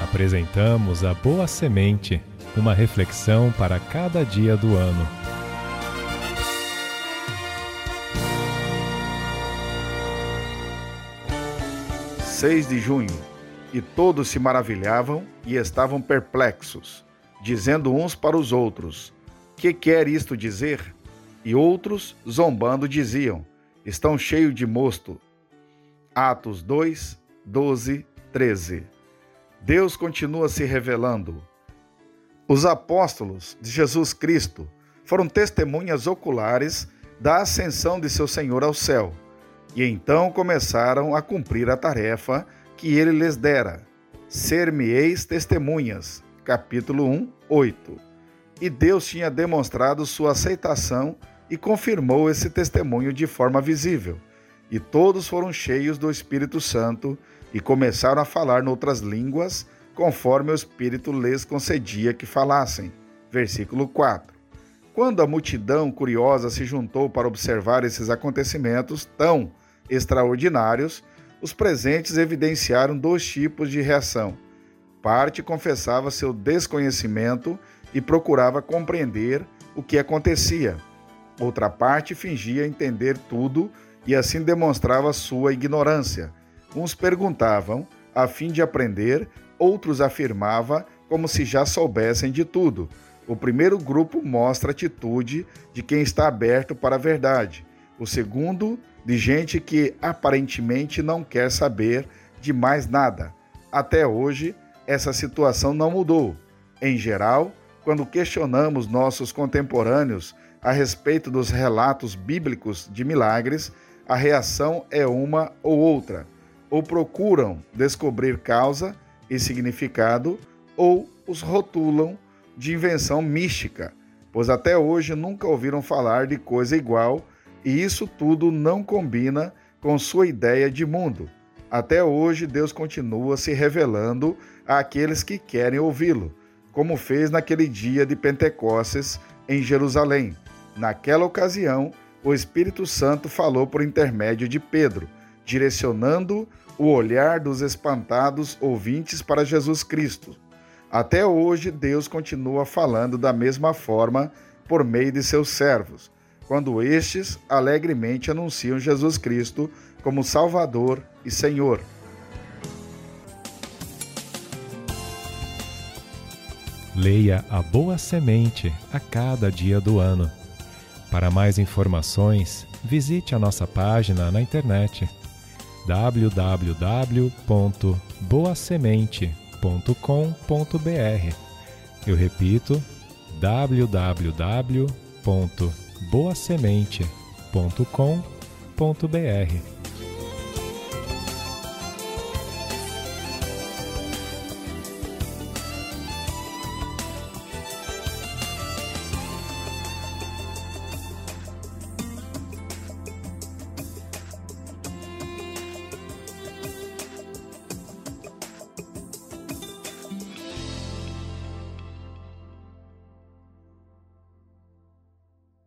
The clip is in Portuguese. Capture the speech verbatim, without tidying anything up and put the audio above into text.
Apresentamos a Boa Semente, uma reflexão para cada dia do ano. seis de junho. E todos se maravilhavam e estavam perplexos, dizendo uns para os outros: que quer isto dizer? E outros, zombando, diziam: estão cheios de mosto. Atos dois, doze, treze. Deus continua se revelando. Os apóstolos de Jesus Cristo foram testemunhas oculares da ascensão de seu Senhor ao céu, e então começaram a cumprir a tarefa que ele lhes dera. Ser-me-eis testemunhas, capítulo um, oito. E Deus tinha demonstrado sua aceitação e confirmou esse testemunho de forma visível. E todos foram cheios do Espírito Santo e começaram a falar noutras línguas, conforme o Espírito lhes concedia que falassem. Versículo quatro. Quando a multidão curiosa se juntou para observar esses acontecimentos tão extraordinários, os presentes evidenciaram dois tipos de reação. Parte confessava seu desconhecimento e procurava compreender o que acontecia. Outra parte fingia entender tudo e assim demonstrava sua ignorância. Uns perguntavam a fim de aprender, outros afirmavam como se já soubessem de tudo. O primeiro grupo mostra a atitude de quem está aberto para a verdade. O segundo, de gente que aparentemente não quer saber de mais nada. Até hoje, essa situação não mudou. Em geral, quando questionamos nossos contemporâneos a respeito dos relatos bíblicos de milagres, a reação é uma ou outra. Ou procuram descobrir causa e significado, ou os rotulam de invenção mística, pois até hoje nunca ouviram falar de coisa igual, e isso tudo não combina com sua ideia de mundo. Até hoje Deus continua se revelando àqueles que querem ouvi-lo, como fez naquele dia de Pentecostes em Jerusalém. Naquela ocasião, o Espírito Santo falou por intermédio de Pedro, direcionando o olhar dos espantados ouvintes para Jesus Cristo. Até hoje, Deus continua falando da mesma forma por meio de seus servos, quando estes alegremente anunciam Jesus Cristo como Salvador e Senhor. Leia a Boa Semente a cada dia do ano. Para mais informações, visite a nossa página na internet w w w ponto boa semente ponto com ponto b r. Eu repito, w w w ponto boa semente ponto com ponto b r.